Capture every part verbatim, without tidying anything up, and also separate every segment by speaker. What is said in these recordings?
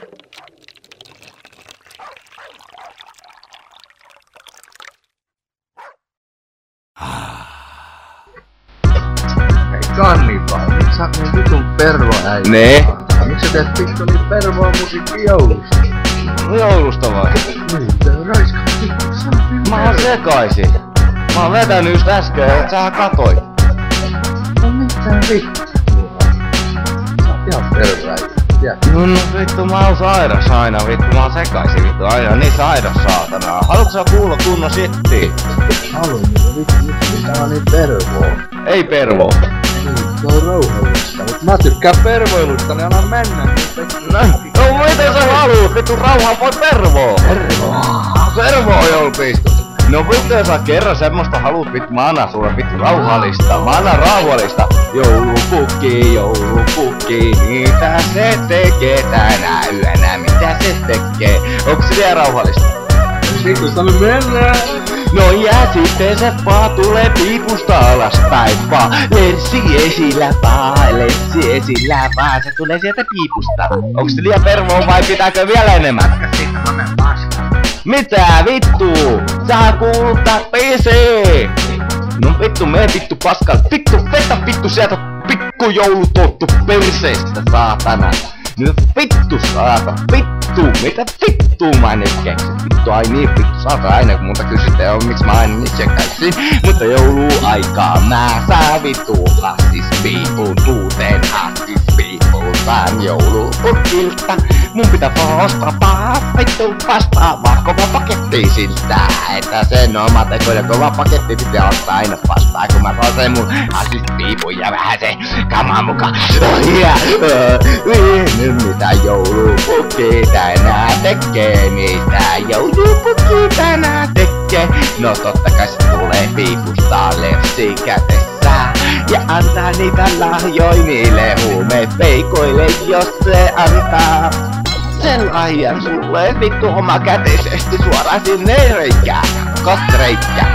Speaker 1: Hei kannibal, miksi sä oot niin vitun pervoäijä?
Speaker 2: Nee?
Speaker 1: Miksi sä teet vittu niin pervoa musiikki joulusta?
Speaker 2: No joulusta vai?
Speaker 1: Niin, tää on raiskaa vittu, sä oot niin
Speaker 2: Mä oon sekaisin. Mä oon vetänyt just äsken, et sähän katoit.
Speaker 1: No mitään vittu. Sä oot ihan pervoäijä.
Speaker 2: No no vittu, mä oon sairas aina vittu, mä oon sekaisin vittu, aina niin sairas saatana. Haluatko sä kuulla kunnon shittiin?
Speaker 1: Haluun, mutta vittu, miksi pitää niin pervoa?
Speaker 2: Ei pervo.
Speaker 1: Niin, se on rauhallista, mut mä tykkään pervoilusta, niin anna mennä.
Speaker 2: No, no miten sä haluut? Vittu rauhaa voi pervoo.
Speaker 1: Pervoa.
Speaker 2: Pervoo joulupisto. No vittu jos sä kerran semmoista haluut vittu, mä annan sulle vittu rauhallista. Mä annan rauhallista. Joulupukki, joulupukki, mitä se tekee tänä yönä? Mitä se tekee? Onks se vielä rauhallista?
Speaker 1: Vittu, sä nyt mennään.
Speaker 2: No ja sitten se vaan tulee piipusta alaspäin vaan. Lerssi esillä vaan, lerssi esillä vaan. Se tulee sieltä piipusta. Onks se liian pervoa vai pitääkö vielä enemmän?
Speaker 1: Sitten mä menen paskaan.
Speaker 2: Mitä vittu? Sä kuuluttaa P C! No vittu, mene vittu paskal. Vittu, vetä vittu sieltä pikku joulutottu perseestä, saatana. No vittu, saata, vittu, mitä vittu mä nyt keksin? Vittu, ai niin vittu, saata aina kun multa kysytään, on miksi mä aina niin sekaisin. Mutta jouluaikaa mä saan vittu hassis piipun, uuteen hassis piipun, saan joulupukilta. Mun pitää vaan ostaa paha vittu vastaavaa kova paketti siltä, että sen oma teko ja kova paketti pitää ottaa aina vastaan, kun mä saan sen mun hassis piipun ja vähän se kamaa mukaan. Ja, nyt mitä joulupukki tänään tekee, mitä joulupukki tänään tekee. No totta kai se tulee piipusta lepsi kätessä ja antaa niitä lahjoja niille huumepeikoille, jos se antaa sen lahjan sulle vittu oma käteisesti suoraan sinne reikään, kotreikään.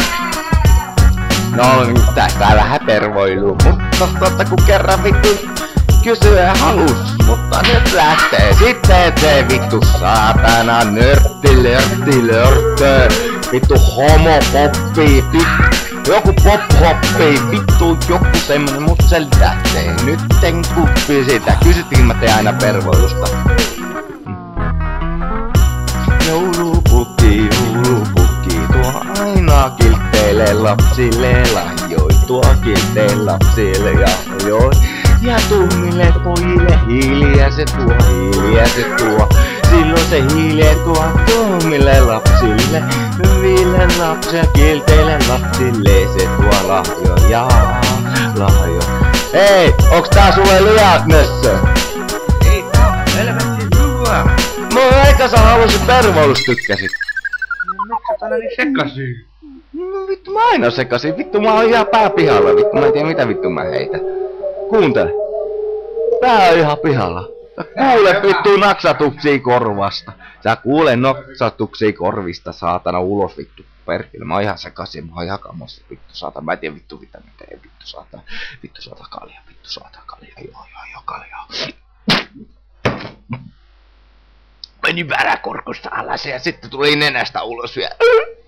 Speaker 2: No tästä vähän pervoilu, mutta totta kun kerran vittu kysyä halus, mutta nyt lähtee sitten se vittu saatana nörtti, lörtti, lörttö, vittu homopoppi, vittu, joku pop-hoppi, vittu joku semmonen, mut se lähtee nytten kuppi sitä, kysyttiin mä teen aina pervoilusta. Joulupukki, joulupukki, tuo aina kilteille lapsille lahjoi, tuo kilteille lapsille lahjoi. Ja tummille pojille hiiliä se tuo, hiiliä se tuo. Silloin se hiiliä tuo tummille lapsille. Hyville lapsia, kilteille lapsille se tuo lahjoja, lahjoja. Hei, onks tää sulle liian nössö?
Speaker 1: Ei tää on helvetin hyvä.
Speaker 2: No eikä sä halusit pervoilus tykkäsit.
Speaker 1: No miksi sä tänä niin sekasin?
Speaker 2: No vittu mä aina sekasin, vittu mä oon ihan pää pihalla, vittu mä en tiedä mitä vittu mä heitän. Kuuntele. Tää on ihan pihalla. Kuule vittu naksatuksia korvasta. Sä kuule naksatuksia korvista, saatana ulos vittu. Perkele, mä oon ihan sekasin, mä oon ihan kamossa vittu saatana. Mä en tiedä vittu mitä mä teen, vittu saatana. Vittu saatana kalja, vittu saatana kalja, joo joo joo kalja. Meni väräkorkosta alas ja sitten tuli nenästä ulos vielä.